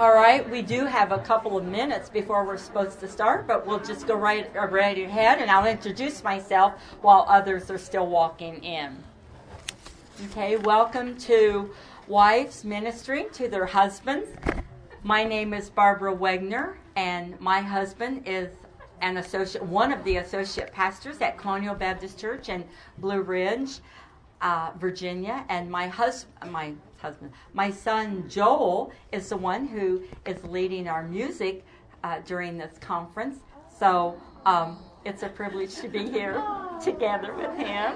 All right, we do have a couple of minutes before we're supposed to start, but we'll just go right ahead, and I'll introduce myself while others are still walking in. Okay, welcome to Wives Ministry to their husbands. My name is Barbara Wegner, and my husband is one of the associate pastors at Colonial Baptist Church in Blue Ridge, Virginia, and my son Joel is the one who is leading our music during this conference. So it's a privilege to be here together with him.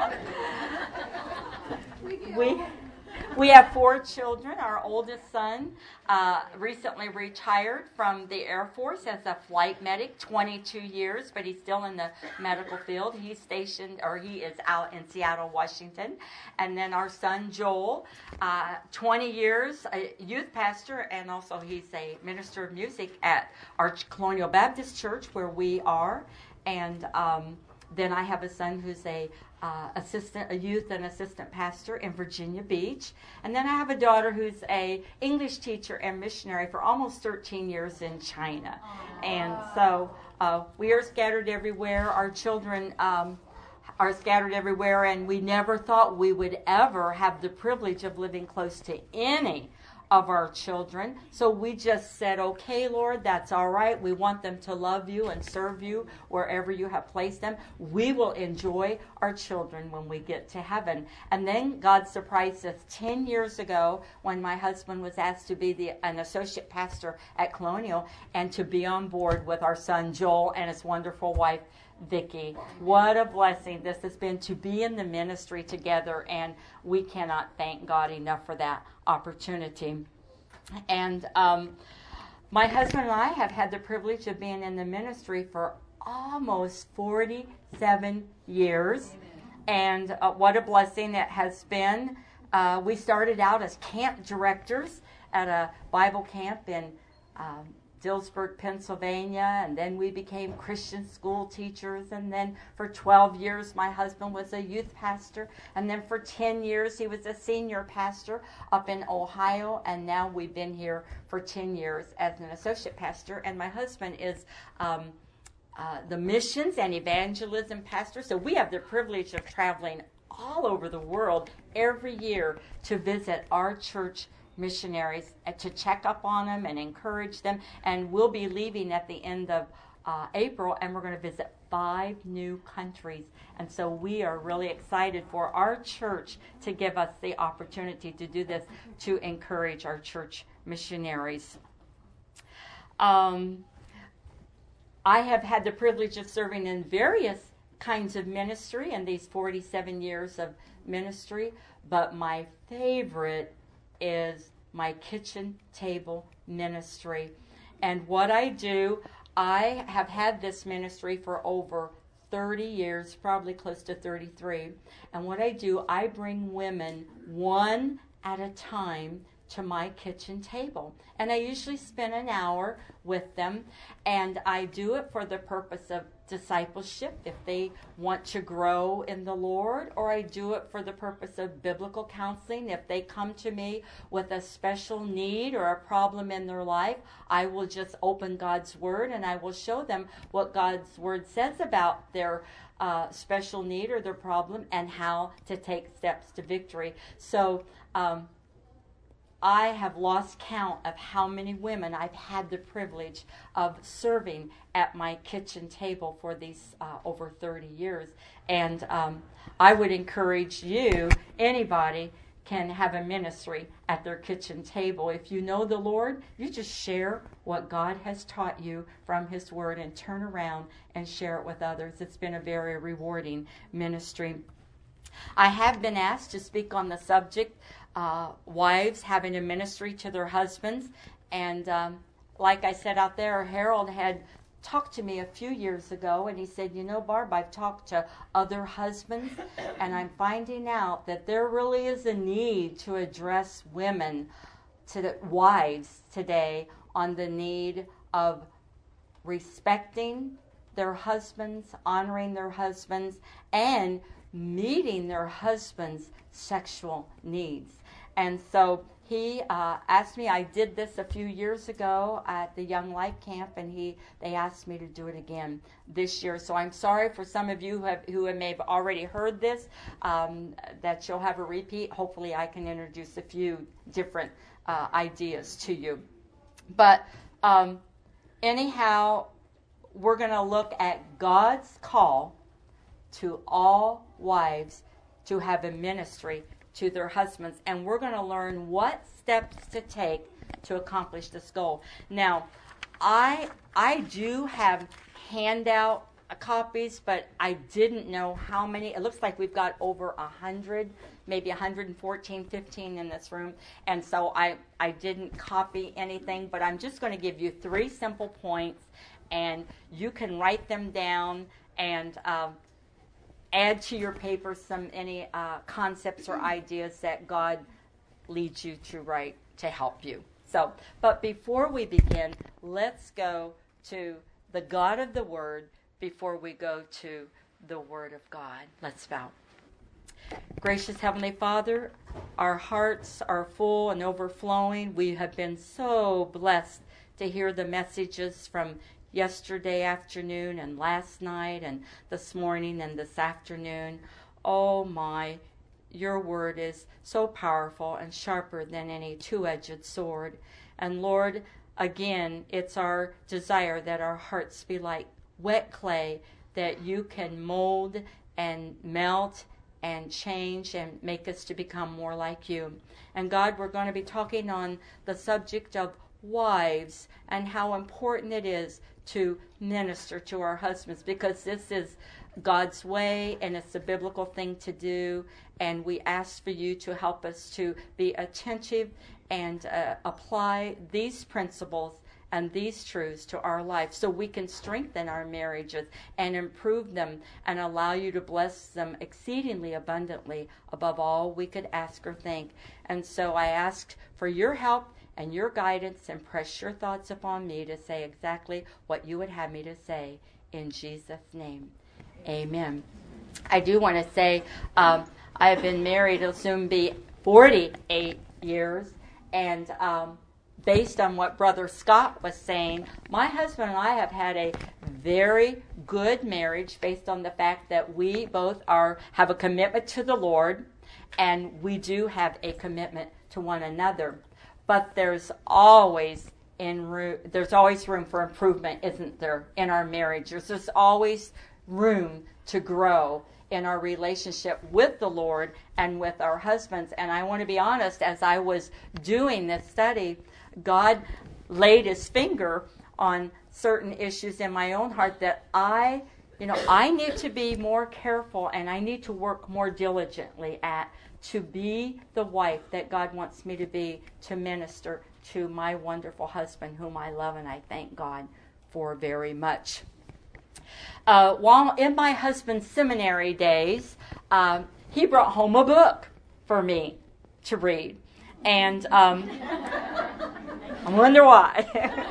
We have 4 children. Our oldest son recently retired from the Air Force as a flight medic, 22 years, but he's still in the medical field. He is out in Seattle, Washington. And then our son Joel, 20 years, a youth pastor, and also he's a minister of music at our Colonial Baptist Church where we are. And then I have a son who's a youth and assistant pastor in Virginia Beach. And then I have a daughter who's a English teacher and missionary for almost 13 years in China. Aww. And so we are scattered everywhere. Our children are scattered everywhere, and we never thought we would ever have the privilege of living close to any of our children. So we just said, okay, Lord, that's all right. We want them to love you and serve you wherever you have placed them. We will enjoy our children when we get to heaven. And then God surprised us 10 years ago when my husband was asked to be an associate pastor at Colonial and to be on board with our son Joel and his wonderful wife Vicki. What a blessing this has been to be in the ministry together, and we cannot thank God enough for that opportunity. And my husband and I have had the privilege of being in the ministry for almost 47 years. And what a blessing it has been. We started out as camp directors at a Bible camp in Dillsburg, Pennsylvania, and then we became Christian school teachers, and then for 12 years my husband was a youth pastor, and then for 10 years he was a senior pastor up in Ohio, and now we've been here for 10 years as an associate pastor, and my husband is the missions and evangelism pastor, so we have the privilege of traveling all over the world every year to visit our church missionaries, to check up on them and encourage them. And we'll be leaving at the end of April, and we're going to visit 5 new countries. And so we are really excited for our church to give us the opportunity to do this, to encourage our church missionaries. I have had the privilege of serving in various kinds of ministry in these 47 years of ministry, but my favorite is my kitchen table ministry. And what I do, I have had this ministry for over 30 years, probably close to 33. And what I do, I bring women one at a time to my kitchen table. And I usually spend an hour with them, and I do it for the purpose of discipleship, if they want to grow in the Lord, or I do it for the purpose of biblical counseling. If they come to me with a special need or a problem in their life, I will just open God's Word and I will show them what God's Word says about their special need or their problem and how to take steps to victory. So I have lost count of how many women I've had the privilege of serving at my kitchen table for these over 30 years. And I would encourage you, anybody can have a ministry at their kitchen table. If you know the Lord, you just share what God has taught you from His Word and turn around and share it with others. It's been a very rewarding ministry. I have been asked to speak on the subject wives having a ministry to their husbands, and like I said out there, Harold had talked to me a few years ago, and he said, you know, Barb, I've talked to other husbands, and I'm finding out that there really is a need to address wives today on the need of respecting their husbands, honoring their husbands, and meeting their husbands' sexual needs. And so he asked me. I did this a few years ago at the Young Life Camp, and they asked me to do it again this year. So I'm sorry for some of you who may have already heard this, that you'll have a repeat. Hopefully I can introduce a few different ideas to you. But anyhow, we're going to look at God's call to all wives to have a ministry to their husbands, and we're going to learn what steps to take to accomplish this goal. Now, I do have handout copies, but I didn't know how many. It looks like we've got over 100, maybe 114, 15 in this room, and so I didn't copy anything, but I'm just going to give you 3 simple points, and you can write them down and add to your paper any concepts or ideas that God leads you to write to help you. So, but before we begin, let's go to the God of the Word before we go to the Word of God. Let's bow. Gracious Heavenly Father, our hearts are full and overflowing. We have been so blessed to hear the messages from yesterday afternoon and last night and this morning and this afternoon. Oh my, your word is so powerful and sharper than any two-edged sword. And Lord, again, it's our desire that our hearts be like wet clay, that you can mold and melt and change and make us to become more like you. And God, we're going to be talking on the subject of wives and how important it is to minister to our husbands, because this is God's way and it's a biblical thing to do, and we ask for you to help us to be attentive and apply these principles and these truths to our life so we can strengthen our marriages and improve them and allow you to bless them exceedingly abundantly above all we could ask or think. And so I ask for your help and your guidance, and press your thoughts upon me to say exactly what you would have me to say. In Jesus' name, amen. I do want to say I have been married, it'll soon be 48 years, and based on what Brother Scott was saying, my husband and I have had a very good marriage based on the fact that we both have a commitment to the Lord, and we do have a commitment to one another. But there's always room for improvement, isn't there, in our marriage? There's always room to grow in our relationship with the Lord and with our husbands. And I want to be honest, as I was doing this study, God laid his finger on certain issues in my own heart that I need to be more careful, and I need to work more diligently at, to be the wife that God wants me to be, to minister to my wonderful husband, whom I love and I thank God for very much. While in my husband's seminary days, he brought home a book for me to read. And I wonder why.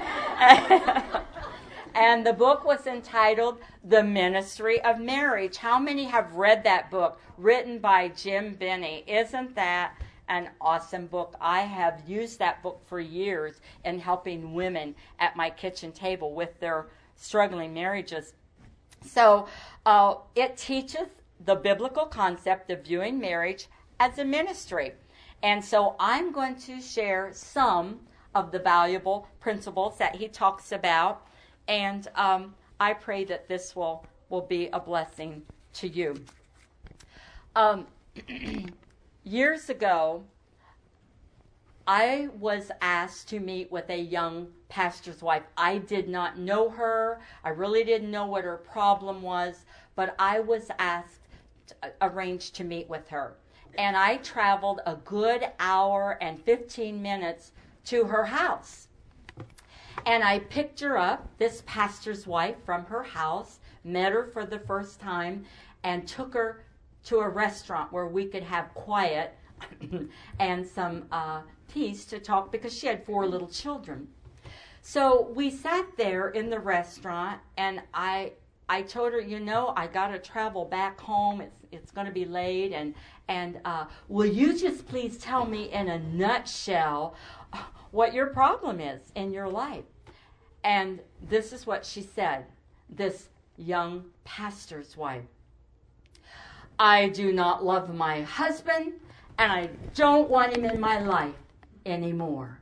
And the book was entitled The Ministry of Marriage. How many have read that book, written by Jim Binney? Isn't that an awesome book? I have used that book for years in helping women at my kitchen table with their struggling marriages. So it teaches the biblical concept of viewing marriage as a ministry. And so I'm going to share some of the valuable principles that he talks about. And I pray that this will be a blessing to you. Years ago, I was asked to meet with a young pastor's wife. I did not know her. I really didn't know what her problem was, but I was arranged to meet with her. And I traveled a good hour and 15 minutes to her house. And I picked her up, this pastor's wife, from her house, met her for the first time, and took her to a restaurant where we could have quiet and some peace to talk, because she had 4 little children. So we sat there in the restaurant, and I I told her, I got to travel back home. It's going to be late, and will you just please tell me in a nutshell what your problem is in your life? And this is what she said, this young pastor's wife. I do not love my husband, and I don't want him in my life anymore.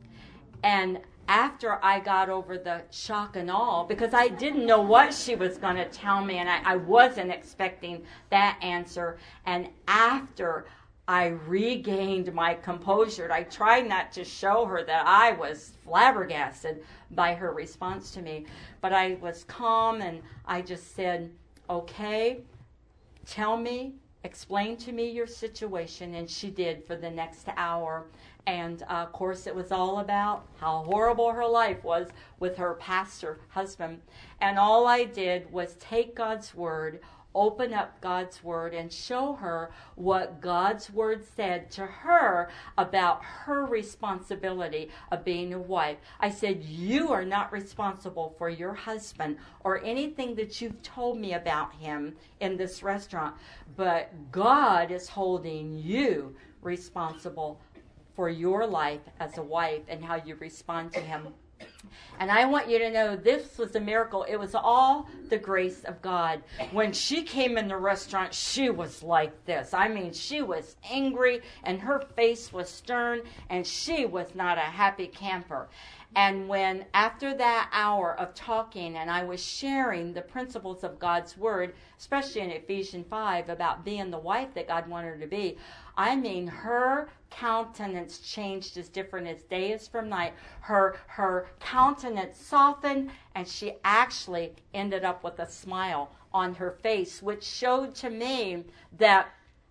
And after I got over the shock and awe, because I didn't know what she was going to tell me, and I wasn't expecting that answer, and after I regained my composure, I tried not to show her that I was flabbergasted by her response to me, but I was calm, and I just said, okay, tell me, explain to me your situation, and she did for the next hour. And, of course, it was all about how horrible her life was with her pastor husband. And all I did was take God's word, open up God's word, and show her what God's word said to her about her responsibility of being a wife. I said, you are not responsible for your husband or anything that you've told me about him in this restaurant, but God is holding you responsible for your life as a wife and how you respond to him. And I want you to know this was a miracle. It was all the grace of God. When she came in the restaurant, she was like this. I mean, she was angry and her face was stern and she was not a happy camper. And when after that hour of talking and I was sharing the principles of God's word, especially in Ephesians 5 about being the wife that God wanted her to be, I mean, her countenance changed as different as day is from night. Her countenance softened, and she actually ended up with a smile on her face, which showed to me that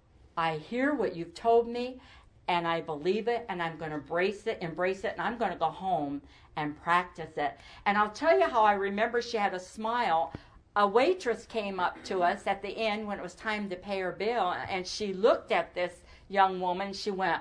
I hear what you've told me, and I believe it, and I'm going to embrace it, and I'm going to go home and practice it. And I'll tell you how I remember she had a smile. A waitress came up to us at the end when it was time to pay her bill, and she looked at this young woman. She went,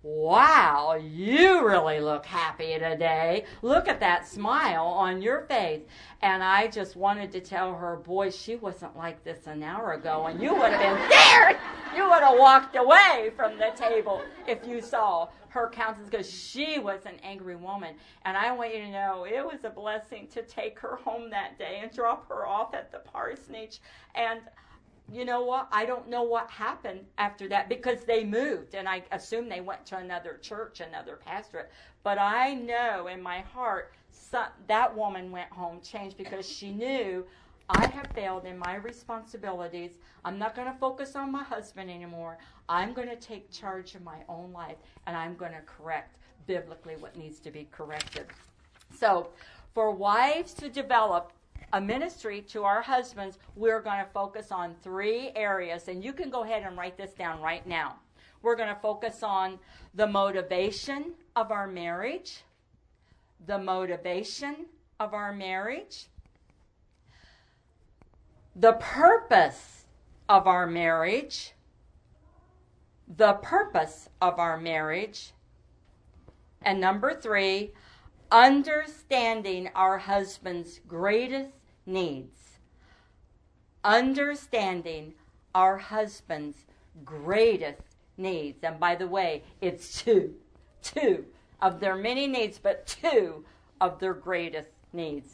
wow, you really look happy today. Look at that smile on your face. And I just wanted to tell her, boy, she wasn't like this an hour ago, and you would have been scared. You would have walked away from the table if you saw her countenance, because she was an angry woman. And I want you to know it was a blessing to take her home that day and drop her off at the parsonage. And you know what? I don't know what happened after that, because they moved, and I assume they went to another church, another pastorate. But I know in my heart that woman went home changed, because she knew I have failed in my responsibilities. I'm not going to focus on my husband anymore. I'm going to take charge of my own life, and I'm going to correct biblically what needs to be corrected. So for wives to develop a ministry to our husbands, we're going to focus on 3 areas, and you can go ahead and write this down right now. We're going to focus on the motivation of our marriage, the motivation of our marriage, the purpose of our marriage, the purpose of our marriage, and number 3, understanding our husband's greatest needs. Understanding our husband's greatest needs. And by the way, it's two of their many needs, but 2 of their greatest needs.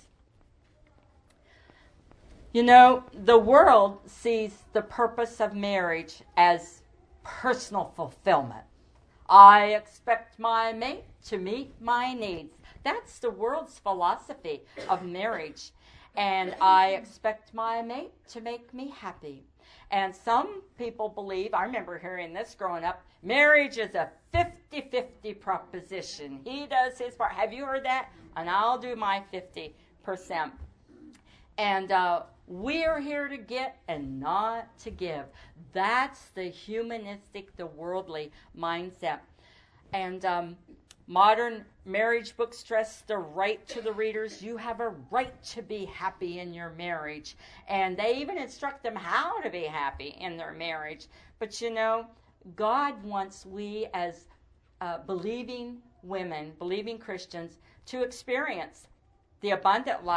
You know, the world sees the purpose of marriage as personal fulfillment. I expect my mate to meet my needs. That's the world's philosophy of marriage. And I expect my mate to make me happy. And some people believe, I remember hearing this growing up, marriage is a 50-50 proposition. He does his part. Have you heard that? And I'll do my 50%. And we're here to get and not to give. That's the humanistic, the worldly mindset. And modern marriage books stress the right to the readers. You have a right to be happy in your marriage. And they even instruct them how to be happy in their marriage. But you know, God wants we as believing women, believing Christians, to experience the abundant life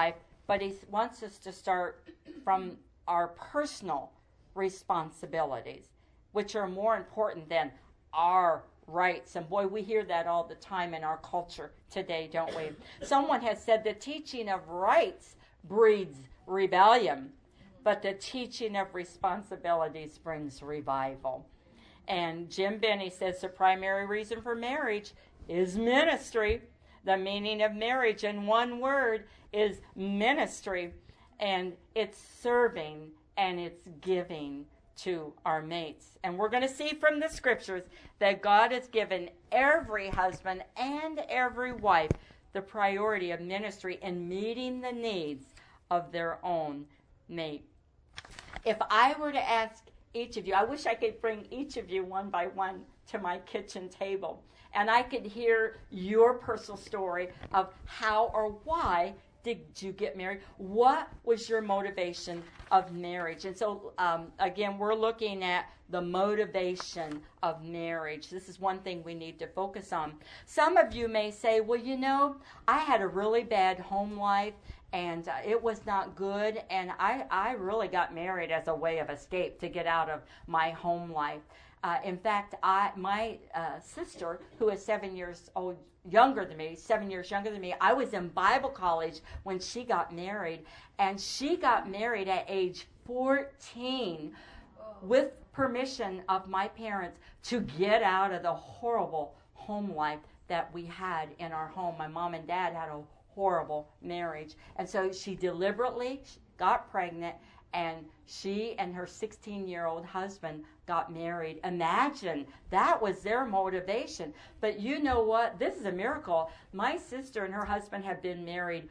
but he wants us to start from our personal responsibilities, which are more important than our rights. And boy, we hear that all the time in our culture today, don't we? Someone has said the teaching of rights breeds rebellion, but the teaching of responsibilities brings revival. And Jim Benny says the primary reason for marriage is ministry. The meaning of marriage in one word is ministry, and it's serving and it's giving to our mates. And we're going to see from the scriptures that God has given every husband and every wife the priority of ministry in meeting the needs of their own mate. If I were to ask each of you, I wish I could bring each of you one by one to my kitchen table, and I could hear your personal story of how or why did you get married? What was your motivation of marriage? And so, again, we're looking at the motivation of marriage. This is one thing we need to focus on. Some of you may say, well, you know, I had a really bad home life, and it was not good, and I really got married as a way of escape to get out of my home life. In fact, my sister, who is 7 years younger than me, I was in Bible college when she got married, and she got married at age 14 with permission of my parents to get out of the horrible home life that we had in our home. My mom and dad had a horrible marriage, and so she deliberately got pregnant, and she and her 16-year-old husband got married. Imagine, that was their motivation. But you know what? This is a miracle. My sister and her husband have been married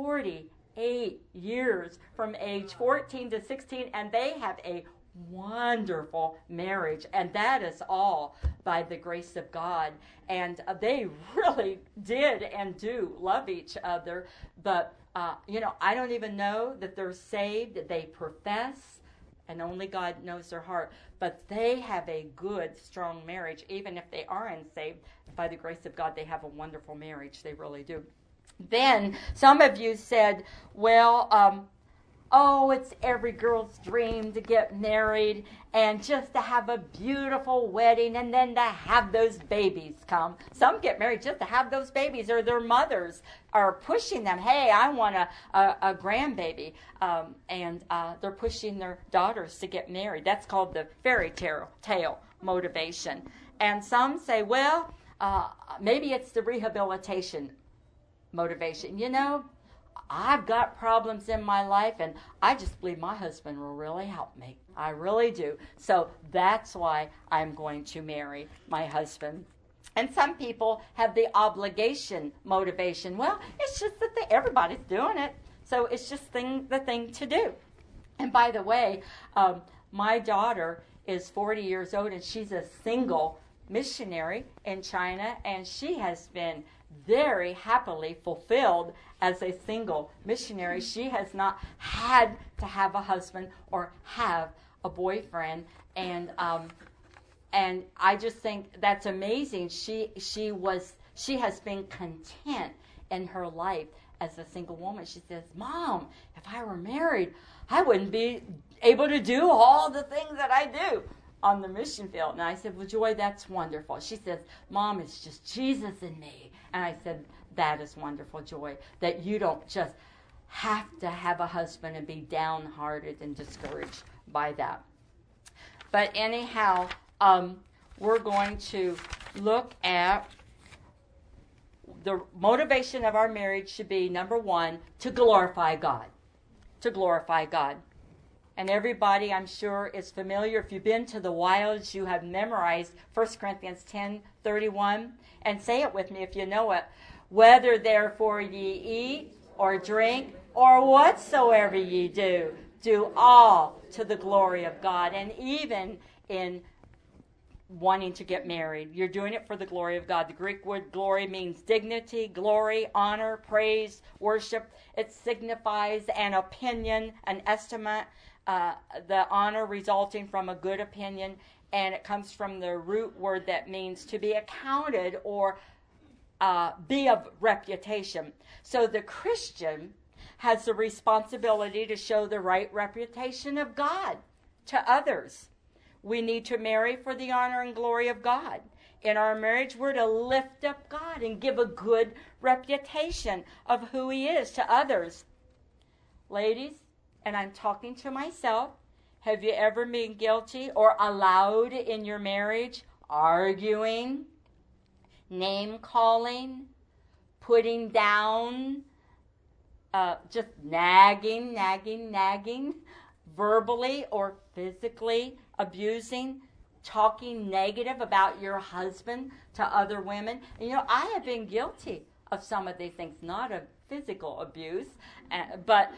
48 years, from age 14 to 16, and they have a wonderful marriage, and that is all by the grace of God. And they really did and do love each other, but I don't even know that they're saved. They profess, and only God knows their heart, but they have a good, strong marriage. Even if they are unsaved, by the grace of God, they have a wonderful marriage. They really do. Then some of you said, well, it's every girl's dream to get married and just to have a beautiful wedding and then to have those babies come. Some get married just to have those babies, or their mothers are pushing them, hey, I want a grandbaby. And they're pushing their daughters to get married. That's called the fairy tale motivation. And some say, well, maybe it's the rehabilitation motivation. You know, I've got problems in my life, and I just believe my husband will really help me. I really do. So that's why I'm going to marry my husband. And some people have the obligation motivation. Well, it's just that everybody's doing it, so it's just the thing to do. And by the way, my daughter is 40 years old, and she's a single missionary in China, and she has been very happily fulfilled as a single missionary. She has not had to have a husband or have a boyfriend, and I just think that's amazing. She has been content in her life as a single woman. She says, Mom, if I were married, I wouldn't be able to do all the things that I do on the mission field. And I said, well, Joy, that's wonderful. She says, Mom, it's just Jesus in me. And I said, that is wonderful, Joy, that you don't just have to have a husband and be downhearted and discouraged by that. But anyhow, we're going to look at the motivation of our marriage should be, number one, to glorify God. To glorify God. And everybody, I'm sure, is familiar. If you've been to the wilds, you have memorized 1 Corinthians 10:31. And say it with me if you know it. Whether therefore ye eat or drink or whatsoever ye do, do all to the glory of God. And even in wanting to get married, you're doing it for the glory of God. The Greek word glory means dignity, glory, honor, praise, worship. It signifies an opinion, an estimate, the honor resulting from a good opinion, and it comes from the root word that means to be accounted or be of reputation. So the Christian has the responsibility to show the right reputation of God to others. We need to marry for the honor and glory of God. In our marriage, we're to lift up God and give a good reputation of who He is to others. Ladies, and I'm talking to myself, have you ever been guilty or allowed in your marriage arguing, name-calling, putting down, just nagging, verbally or physically abusing, talking negative about your husband to other women? And, I have been guilty of some of these things, not of physical abuse, but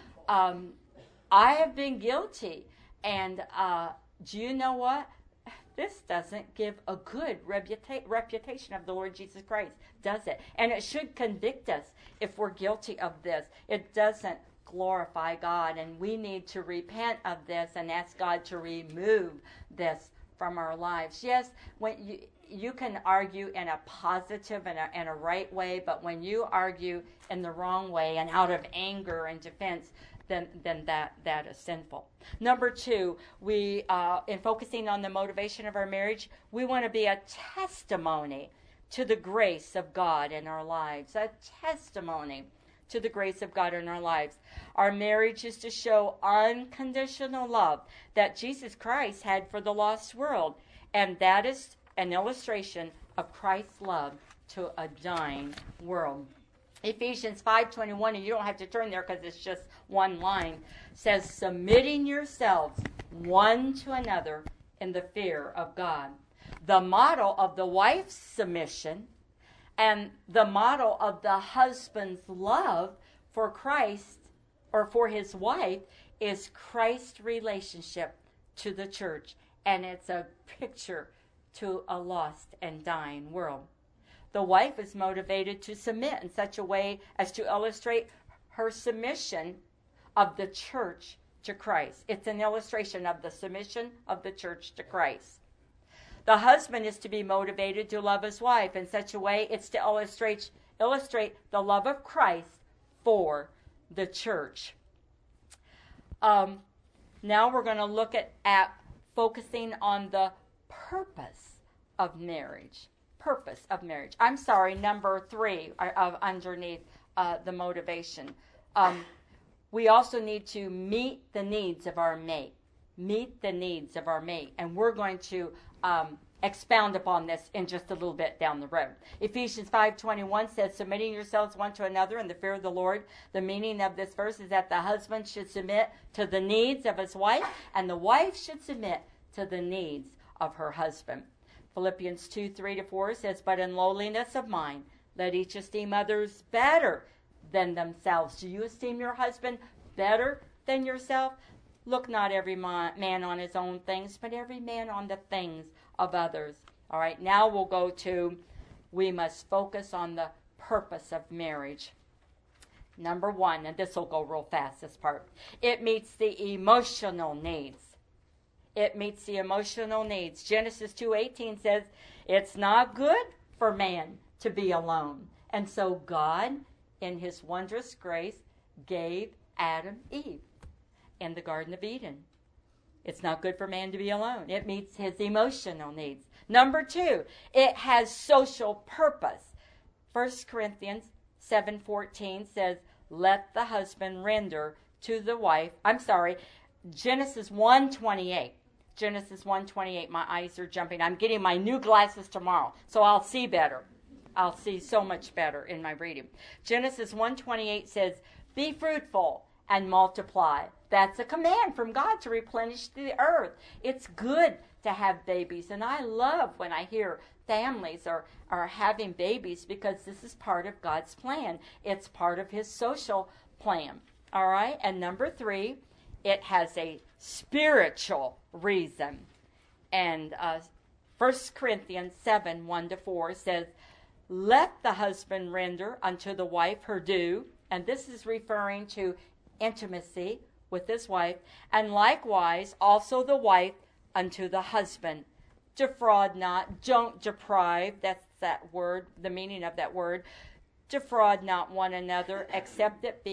I have been guilty. And do you know what? This doesn't give a good reputation of the Lord Jesus Christ, does it? And it should convict us if we're guilty of this. It doesn't glorify God, and we need to repent of this and ask God to remove this from our lives. Yes, when you can argue in a positive and a right way, but when you argue in the wrong way and out of anger and defense, then that is sinful. Number 2, we in focusing on the motivation of our marriage, we want to be a testimony to the grace of God in our lives. A testimony to the grace of God in our lives. Our marriage is to show unconditional love that Jesus Christ had for the lost world, and that is an illustration of Christ's love to a dying world. Ephesians 5:21, and you don't have to turn there because it's just one line, says, submitting yourselves one to another in the fear of God. The model of the wife's submission and the model of the husband's love for Christ or for his wife is Christ's relationship to the church, and it's a picture to a lost and dying world. The wife is motivated to submit in such a way as to illustrate her submission of the church to Christ. It's an illustration of the submission of the church to Christ. The husband is to be motivated to love his wife in such a way it's to illustrate the love of Christ for the church. Now we're going to look at focusing on the purpose of marriage. Purpose of marriage. I'm sorry, number 3 underneath the motivation. We also need to meet the needs of our mate. Meet the needs of our mate. And we're going to expound upon this in just a little bit down the road. Ephesians 5:21 says, submitting yourselves one to another in the fear of the Lord. The meaning of this verse is that the husband should submit to the needs of his wife, and the wife should submit to the needs of her husband. Philippians 2:3-4 says, but in lowliness of mind, let each esteem others better than themselves. Do you esteem your husband better than yourself? Look not every man on his own things, but every man on the things of others. All right, now we'll go to, we must focus on the purpose of marriage. Number 1, and this will go real fast, this part. It meets the emotional needs. It meets the emotional needs. Genesis 2:18 says, it's not good for man to be alone. And so God, in his wondrous grace, gave Adam Eve in the Garden of Eden. It's not good for man to be alone. It meets his emotional needs. Number 2, it has social purpose. 1 Corinthians 7:14 says, let the husband render to the wife. Genesis 1:28. Genesis 1:28. My eyes are jumping. I'm getting my new glasses tomorrow, so I'll see better. I'll see so much better in my reading. Genesis 1:28 says, be fruitful and multiply. That's a command from God to replenish the earth. It's good to have babies, and I love when I hear families are having babies because this is part of God's plan. It's part of his social plan. All right? And number 3, it has a spiritual reason. And 1 Corinthians 7:1-4 says, let the husband render unto the wife her due. And this is referring to intimacy with his wife. And likewise also the wife unto the husband. Defraud not, don't deprive. That's that word, the meaning of that word. Defraud not one another, except it be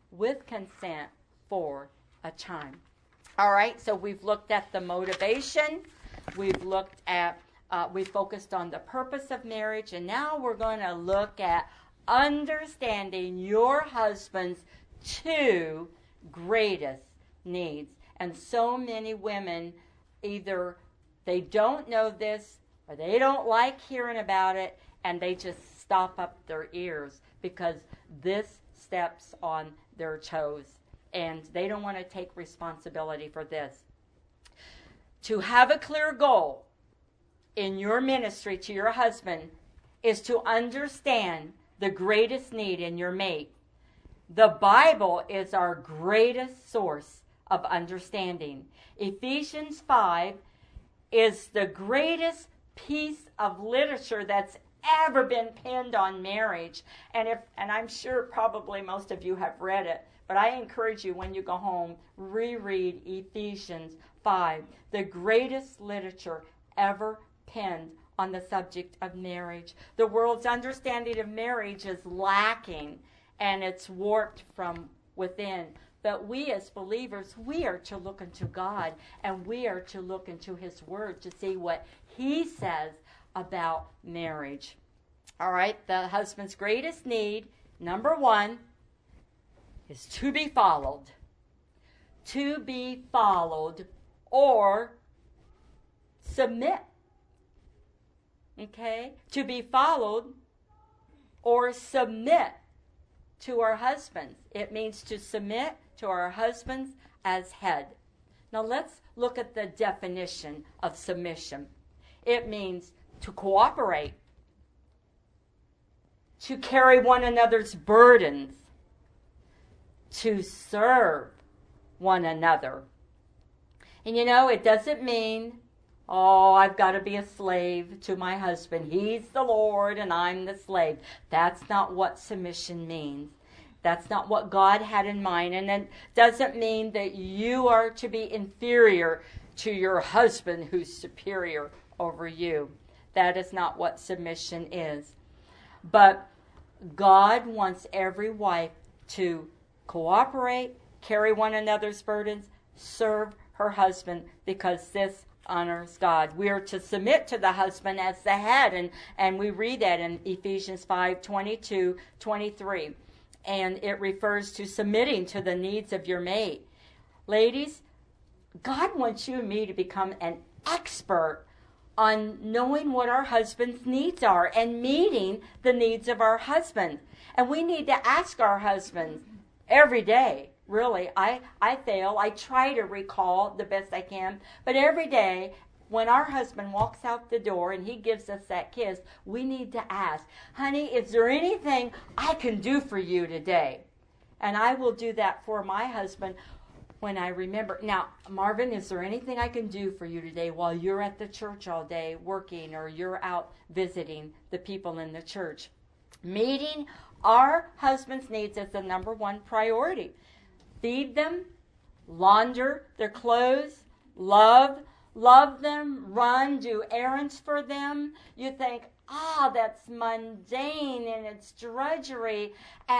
with consent for a time. All right, so we've looked at the motivation. We've looked at, we focused on the purpose of marriage, and now we're going to look at understanding your husband's two greatest needs. And so many women, either they don't know this or they don't like hearing about it, and they just stop up their ears because this steps on their toes, and they don't want to take responsibility for this. To have a clear goal in your ministry to your husband is to understand the greatest need in your mate. The Bible is our greatest source of understanding. Ephesians 5 is the greatest piece of literature that's ever been penned on marriage. And I'm sure probably most of you have read it, but I encourage you when you go home, reread Ephesians 5, the greatest literature ever penned on the subject of marriage. The world's understanding of marriage is lacking, and it's warped from within. But we as believers, we are to look into God, and we are to look into His Word to see what He says about marriage. All right, the husband's greatest need, number one, is to be followed. To be followed or submit. Okay? To be followed or submit to our husbands. It means to submit to our husbands as head. Now let's look at the definition of submission. It means to cooperate, to carry one another's burdens, to serve one another. And you know, it doesn't mean, oh, I've got to be a slave to my husband. He's the Lord and I'm the slave. That's not what submission means. That's not what God had in mind. And it doesn't mean that you are to be inferior to your husband who's superior over you. That is not what submission is. But God wants every wife to cooperate, carry one another's burdens, serve her husband, because this honors God. We are to submit to the husband as the head, and we read that in Ephesians 5:22-23. And it refers to submitting to the needs of your mate. Ladies, God wants you and me to become an expert on knowing what our husband's needs are and meeting the needs of our husband. And we need to ask our husbands every day. Really, I fail. I try to recall the best I can. But every day, when our husband walks out the door and he gives us that kiss, we need to ask, honey, is there anything I can do for you today? And I will do that for my husband when I remember. Now, Marvin, is there anything I can do for you today while you're at the church all day working or you're out visiting the people in the church? Meeting our husband's needs is the number one priority. Feed them, launder their clothes, love them, run, do errands for them. You think, that's mundane and it's drudgery,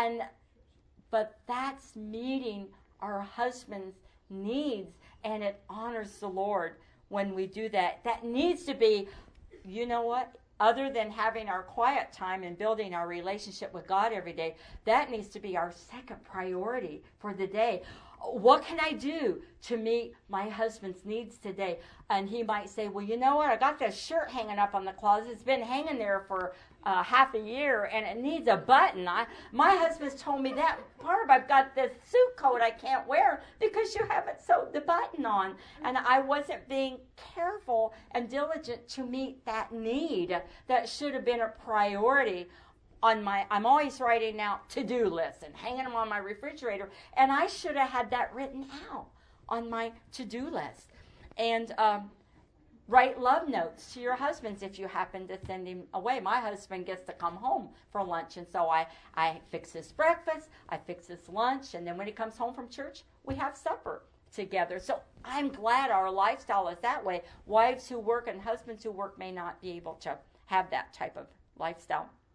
but that's meeting our husband's needs, and it honors the Lord when we do that. That needs to be, you know what? Other than having our quiet time and building our relationship with God every day, that needs to be our second priority for the day. What can I do to meet my husband's needs today? And he might say, well, you know what? I got this shirt hanging up on the closet. It's been hanging there for half a year, and it needs a button. My husband's told me that, Barb, I've got this suit coat I can't wear because you haven't sewed the button on. And I wasn't being careful and diligent to meet that need. That should have been a priority. I'm always writing out to-do lists and hanging them on my refrigerator, and I should have had that written out on my to-do list. And write love notes to your husbands if you happen to send him away. My husband gets to come home for lunch, and so I fix his breakfast, I fix his lunch, and then when he comes home from church, we have supper together. So I'm glad our lifestyle is that way. Wives who work and husbands who work may not be able to have that type of lifestyle.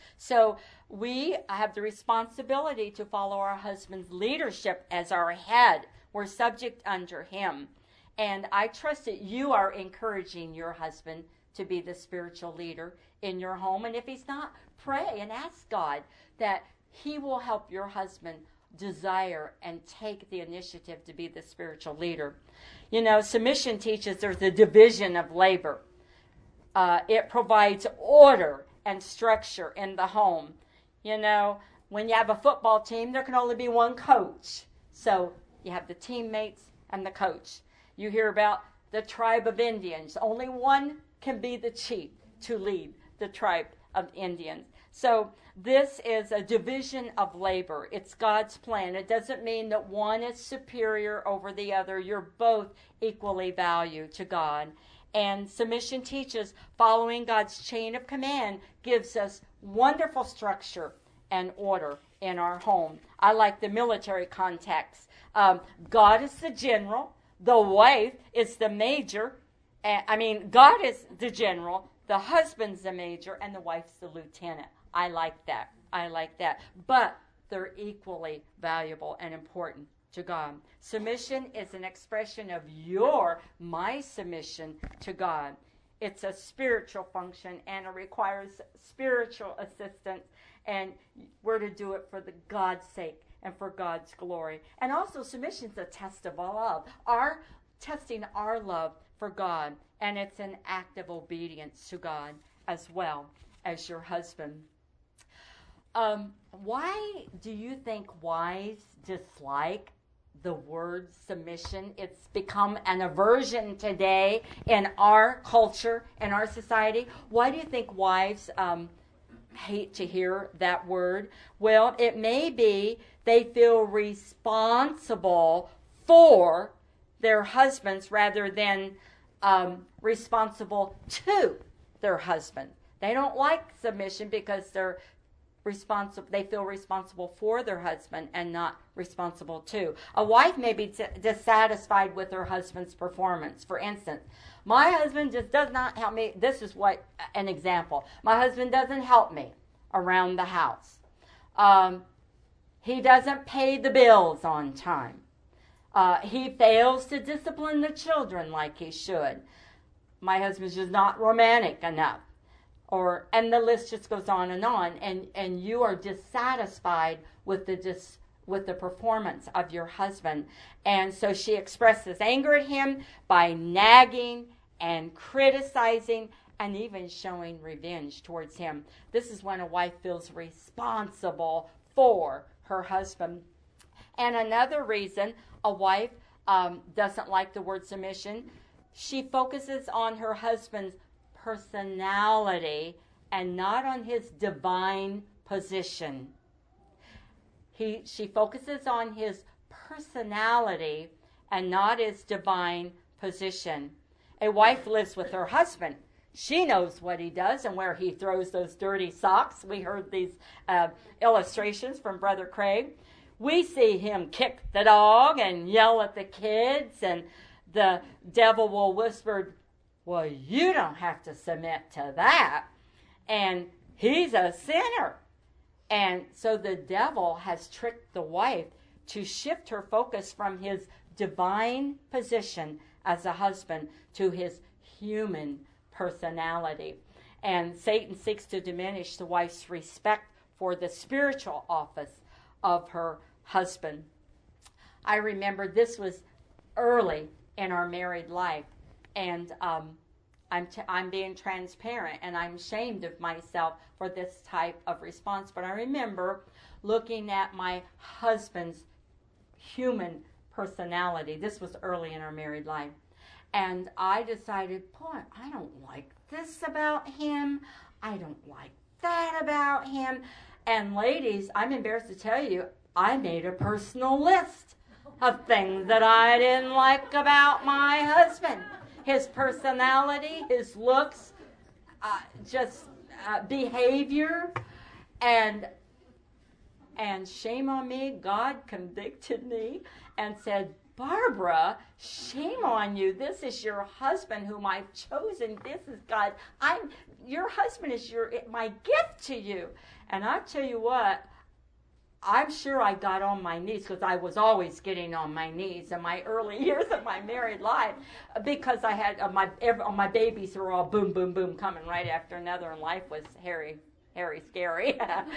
So we have the responsibility to follow our husband's leadership as our head. We're subject under him. And I trust that you are encouraging your husband to be the spiritual leader in your home. And if he's not, pray and ask God that he will help your husband desire and take the initiative to be the spiritual leader. You know, submission teaches there's a division of labor. It provides order and structure in the home. You know, when you have a football team, there can only be one coach. So you have the teammates and the coach. You hear about the tribe of Indians. Only one can be the chief to lead the tribe of Indians. So this is a division of labor. It's God's plan. It doesn't mean that one is superior over the other. You're both equally valued to God. And submission teaches following God's chain of command gives us wonderful structure and order in our home. I like the military context. God is the general. The wife is the major. God is the general. The husband's the major, and the wife's the lieutenant. I like that. But they're equally valuable and important to God. Submission is an expression of my submission to God. It's a spiritual function, and it requires spiritual assistance, and we're to do it for the God's sake and for God's glory. And also, submission is a test of love. Testing our love for God, and it's an act of obedience to God as well as your husband. Why do you think wives dislike the word submission? It's become an aversion today in our culture, in our society. Why do you think wives hate to hear that word? Well, it may be they feel responsible for their husbands rather than responsible to their husband. They don't like submission because they feel responsible for their husband and not responsible to. A wife may be dissatisfied with her husband's performance. For instance, my husband just does not help me. This is an example. My husband doesn't help me around the house. He doesn't pay the bills on time. He fails to discipline the children like he should. My husband's just not romantic enough. And the list just goes on, and you are dissatisfied with the performance of your husband. And so she expresses anger at him by nagging and criticizing and even showing revenge towards him. This is when a wife feels responsible for her husband. And another reason a wife doesn't like the word submission, she focuses on her husband's personality and not on his divine position. She focuses on his personality and not his divine position. A wife lives with her husband. She knows what he does and where he throws those dirty socks. We heard these illustrations from Brother Craig. We see him kick the dog and yell at the kids, and the devil will whisper, well, you don't have to submit to that. And he's a sinner. And so the devil has tricked the wife to shift her focus from his divine position as a husband to his human personality. And Satan seeks to diminish the wife's respect for the spiritual office of her husband. I remember this was early in our married life, and I'm being transparent, and I'm ashamed of myself for this type of response. But I remember looking at my husband's human personality. This was early in our married life. And I decided, boy, I don't like this about him. I don't like that about him. And ladies, I'm embarrassed to tell you, I made a personal list of things that I didn't like about my husband. His personality, his looks, behavior, and shame on me, God convicted me and said, Barbara, shame on you. This is your husband whom I've chosen. This is God. Your husband is my gift to you. And I tell you what, I'm sure I got on my knees, because I was always getting on my knees in my early years of my married life, because I had my babies were all boom, boom, boom coming right after another, and life was hairy, scary.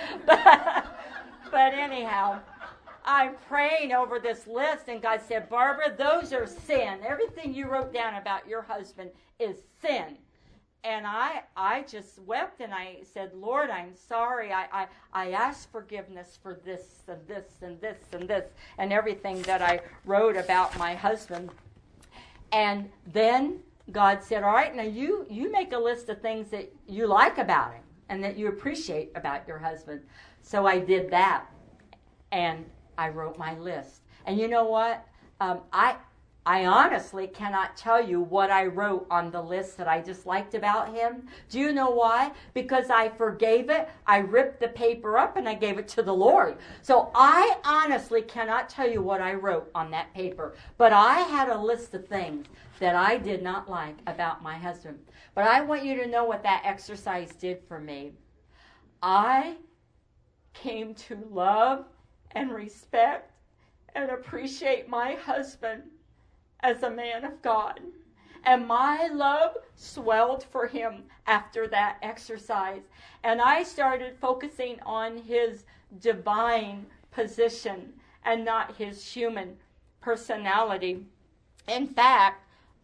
but anyhow, I'm praying over this list, and God said, Barbara, those are sin. Everything you wrote down about your husband is sin. And I just wept, and I said, Lord, I'm sorry. I asked forgiveness for this and this and this and this and everything that I wrote about my husband. And then God said, all right, now you make a list of things that you like about him and that you appreciate about your husband. So I did that, and I wrote my list. And you know what? I honestly cannot tell you what I wrote on the list that I just liked about him. Do you know why? Because I forgave it, I ripped the paper up, and I gave it to the Lord. So I honestly cannot tell you what I wrote on that paper. But I had a list of things that I did not like about my husband. But I want you to know what that exercise did for me. I came to love and respect and appreciate my husband as a man of God. And my love swelled for him after that exercise. And I started focusing on his divine position and not his human personality. In fact,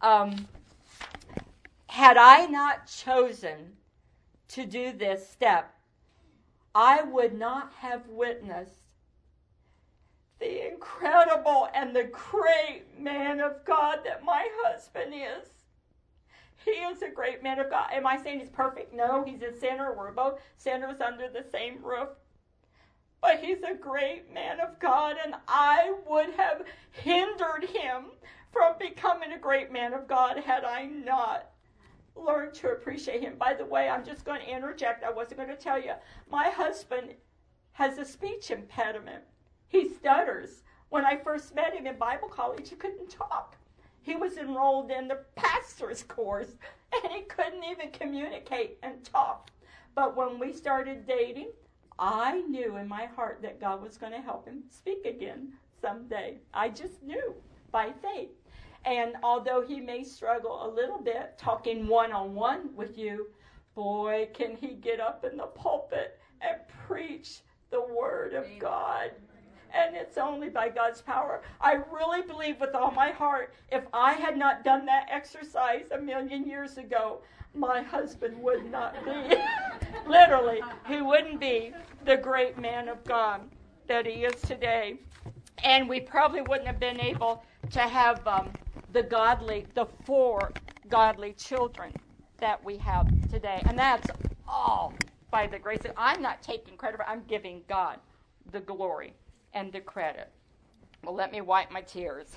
had I not chosen to do this step, I would not have witnessed the incredible and the great man of God that my husband is. He is a great man of God. Am I saying he's perfect? No, he's a sinner. We're both sinners under the same roof. But he's a great man of God, and I would have hindered him from becoming a great man of God had I not learned to appreciate him. By the way, I'm just going to interject. I wasn't going to tell you. My husband has a speech impediment. He stutters. When I first met him in Bible college, he couldn't talk. He was enrolled in the pastor's course, and he couldn't even communicate and talk. But when we started dating, I knew in my heart that God was going to help him speak again someday. I just knew by faith. And although he may struggle a little bit talking one-on-one with you, boy, can he get up in the pulpit and preach the Word of God. And it's only by God's power. I really believe with all my heart, if I had not done that exercise 1,000,000 years ago, my husband would not be, literally, he wouldn't be the great man of God that he is today. And we probably wouldn't have been able to have the 4 godly children that we have today. And that's all by the grace of God. I'm not taking credit for it. I'm giving God the glory and the credit. Well, let me wipe my tears.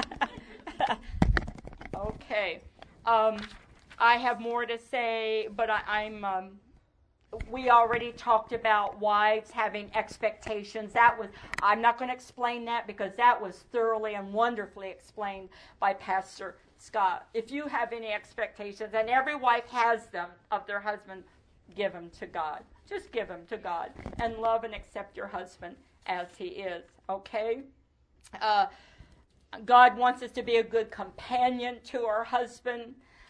Okay. I have more to say, but we already talked about wives having expectations. I'm not going to explain that because that was thoroughly and wonderfully explained by Pastor Scott. If you have any expectations, and every wife has them of their husband, give them to God. Just give them to God and love and accept your husband as he is, okay? God wants us to be a good companion to our husband.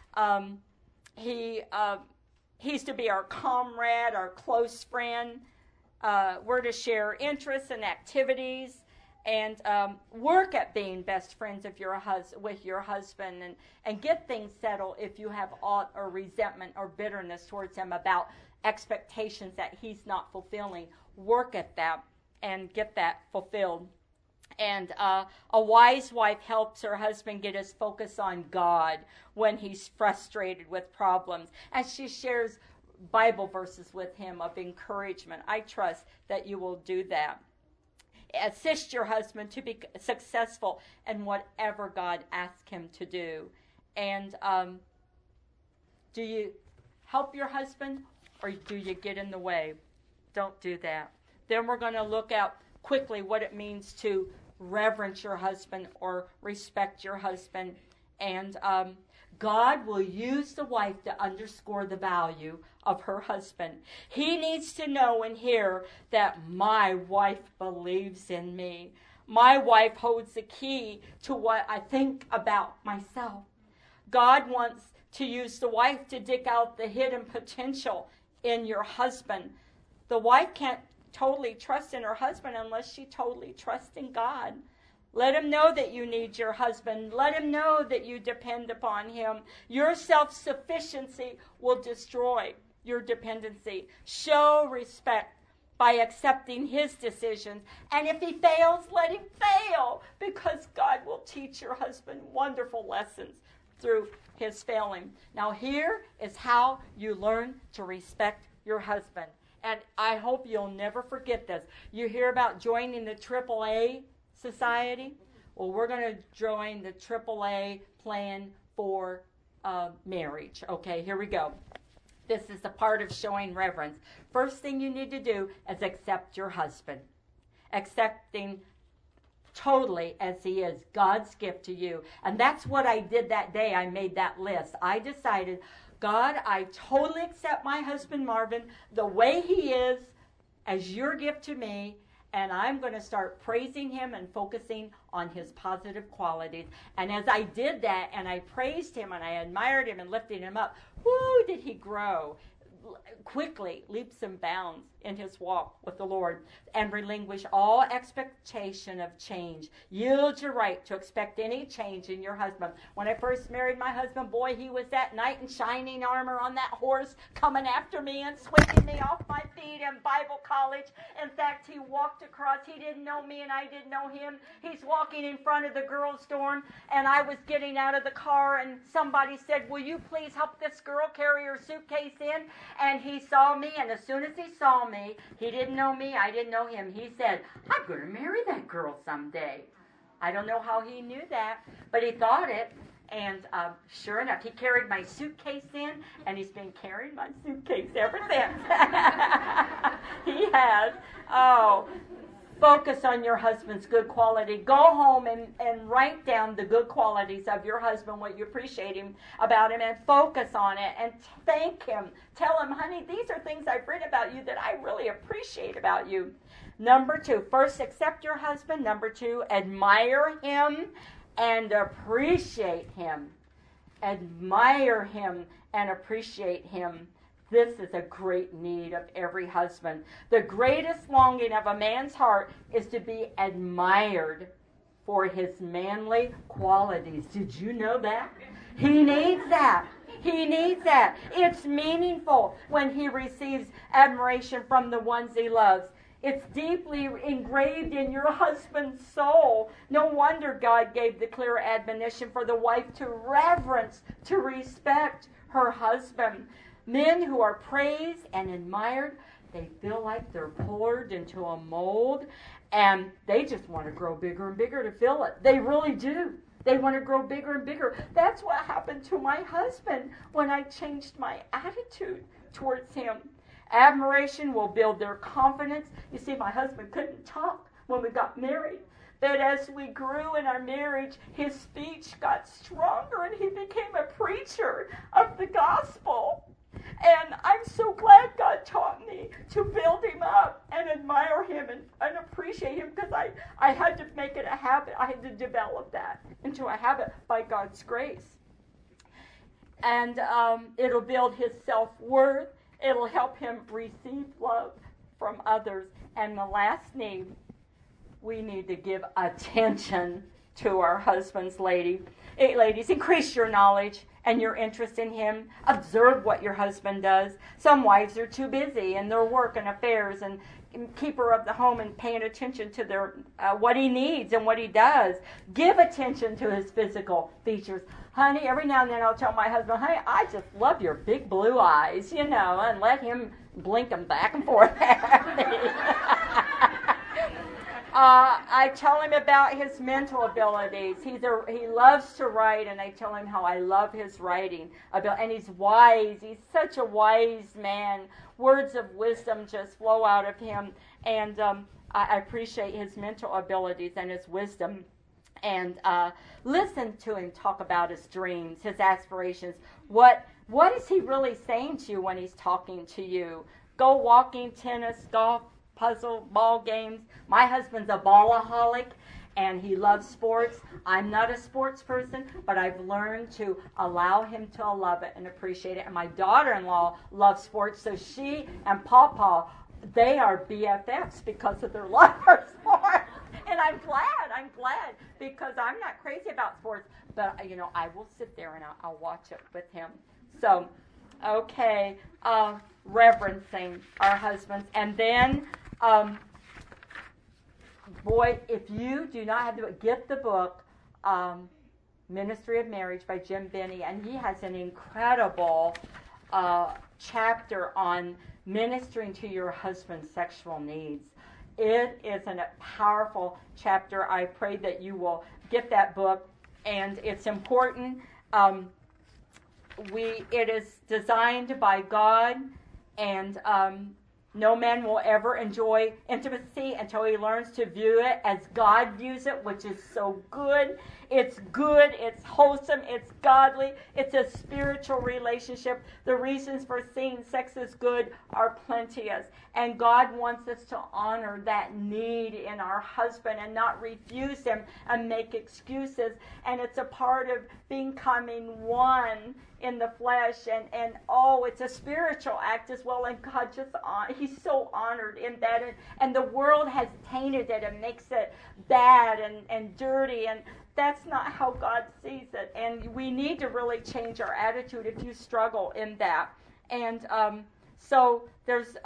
He's to be our comrade, our close friend. We're to share interests and activities and work at being best friends with your husband and get things settled if you have aught or resentment or bitterness towards him about expectations that he's not fulfilling. Work at that and get that fulfilled. And a wise wife helps her husband get his focus on God when he's frustrated with problems. And she shares Bible verses with him of encouragement. I trust that you will do that. Assist your husband to be successful in whatever God asks him to do. And do you help your husband or do you get in the way? Don't do that. Then we're going to look at quickly what it means to reverence your husband or respect your husband. And God will use the wife to underscore the value of her husband. He needs to know and hear that my wife believes in me. My wife holds the key to what I think about myself. God wants to use the wife to dig out the hidden potential in your husband. The wife can't totally trust in her husband unless she totally trusts in God. Let him know that you need your husband. Let him know that you depend upon him. Your self-sufficiency will destroy your dependency. Show respect by accepting his decisions. And if he fails, let him fail, because God will teach your husband wonderful lessons through his failing. Now here is how you learn to respect your husband. And I hope you'll never forget this. You hear about joining the AAA Society? Well, we're going to join the AAA plan for marriage. Okay, here we go. This is the part of showing reverence. First thing you need to do is accept your husband. Accepting totally as he is, God's gift to you. And that's what I did that day. I made that list. I decided, God, I totally accept my husband Marvin the way he is as your gift to me, and I'm going to start praising him and focusing on his positive qualities. And as I did that, and I praised him, and I admired him and lifted him up, whoo, did he grow quickly, leaps and bounds in his walk with the Lord, and relinquish all expectation of change. Yield your right to expect any change in your husband. When I first married my husband, boy, he was that knight in shining armor on that horse coming after me and sweeping me off my feet in Bible college. In fact, he walked across. He didn't know me and I didn't know him. He's walking in front of the girls' dorm, and I was getting out of the car, and somebody said, will you please help this girl carry her suitcase in? And he saw me, and as soon as he saw me, he didn't know me, I didn't know him. He said, I'm going to marry that girl someday. I don't know how he knew that, but he thought it. And sure enough, he carried my suitcase in, and he's been carrying my suitcase ever since. He has. Oh, focus on your husband's good quality. Go home and write down the good qualities of your husband, what you appreciate him about him, and focus on it and thank him. Tell him, honey, these are things I've read about you that I really appreciate about you. Number 2, first, accept your husband. Number 2, admire him and appreciate him. Admire him and appreciate him. This is a great need of every husband. The greatest longing of a man's heart is to be admired for his manly qualities. Did you know that? He needs that. He needs that. It's meaningful when he receives admiration from the ones he loves. It's deeply engraved in your husband's soul. No wonder God gave the clear admonition for the wife to reverence, to respect her husband. Men who are praised and admired, they feel like they're poured into a mold, and they just want to grow bigger and bigger to fill it. They really do. They want to grow bigger and bigger. That's what happened to my husband when I changed my attitude towards him. Admiration will build their confidence. You see, my husband couldn't talk when we got married. But as we grew in our marriage, his speech got stronger, and he became a preacher of the gospel. And I'm so glad God taught me to build him up and admire him and appreciate him, because I had to make it a habit. I had to develop that into a habit by God's grace. And it'll build his self-worth. It'll help him receive love from others. And the last need, we need to give attention to our husbands, ladies. Increase your knowledge and your interest in him. Observe what your husband does. Some wives are too busy in their work and affairs and keeper of the home and paying attention to their what he needs and what he does. Give attention to his physical features. Honey, every now and then I'll tell my husband, honey, I just love your big blue eyes, and let him blink them back and forth at me. I tell him about his mental abilities. He loves to write, and I tell him how I love his writing. And he's wise. He's such a wise man. Words of wisdom just flow out of him. And I appreciate his mental abilities and his wisdom. And listen to him talk about his dreams, his aspirations. What is he really saying to you when he's talking to you? Go walking, tennis, golf, puzzle, ball games. My husband's a ballaholic, and he loves sports. I'm not a sports person, but I've learned to allow him to love it and appreciate it. And my daughter-in-law loves sports, so she and Pawpaw, they are BFFs because of their love for sports. And I'm glad, because I'm not crazy about sports, but I will sit there and I'll watch it with him. So, okay, reverencing our husbands, and then, boy, if you do not have the book, get the book, Ministry of Marriage by Jim Binney, and he has an incredible chapter on ministering to your husband's sexual needs. It is a powerful chapter. I pray that you will get that book, and it's important. It is designed by God, and no man will ever enjoy intimacy until he learns to view it as God views it, which is so good. It's good, it's wholesome, it's godly, it's a spiritual relationship. The reasons for seeing sex as good are plenteous. And God wants us to honor that need in our husband and not refuse him and make excuses. And it's a part of becoming one in the flesh, and it's a spiritual act as well, and God he's so honored in that, and the world has tainted it and makes it bad and dirty, and that's not how God sees it, and we need to really change our attitude if you struggle in that. And so there's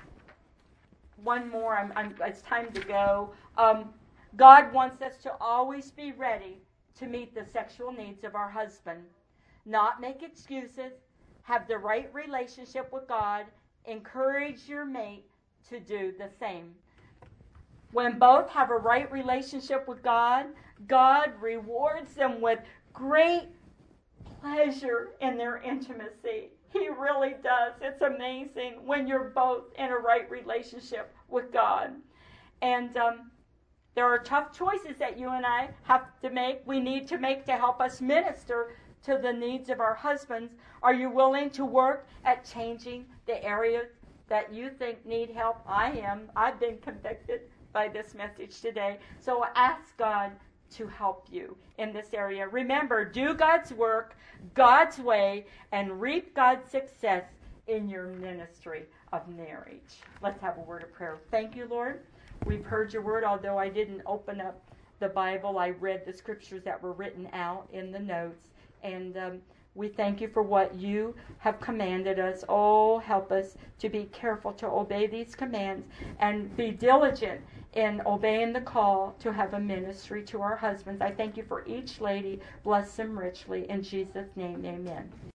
one more. It's time to go. God wants us to always be ready to meet the sexual needs of our husband. Not make excuses, have the right relationship with God, encourage your mate to do the same. When both have a right relationship with God, God rewards them with great pleasure in their intimacy. He really does. It's amazing when you're both in a right relationship with God. And there are tough choices that you and I have to make. We need to make to help us minister to the needs of our husbands. Are you willing to work at changing the areas that you think need help? I am. I've been convicted by this message today. So ask God to help you in this area. Remember, do God's work, God's way, and reap God's success in your ministry of marriage. Let's have a word of prayer. Thank you, Lord. We've heard your word. Although I didn't open up the Bible, I read the scriptures that were written out in the notes. And we thank you for what you have commanded us. Oh, help us to be careful to obey these commands and be diligent in obeying the call to have a ministry to our husbands. I thank you for each lady. Bless them richly. In Jesus' name, amen.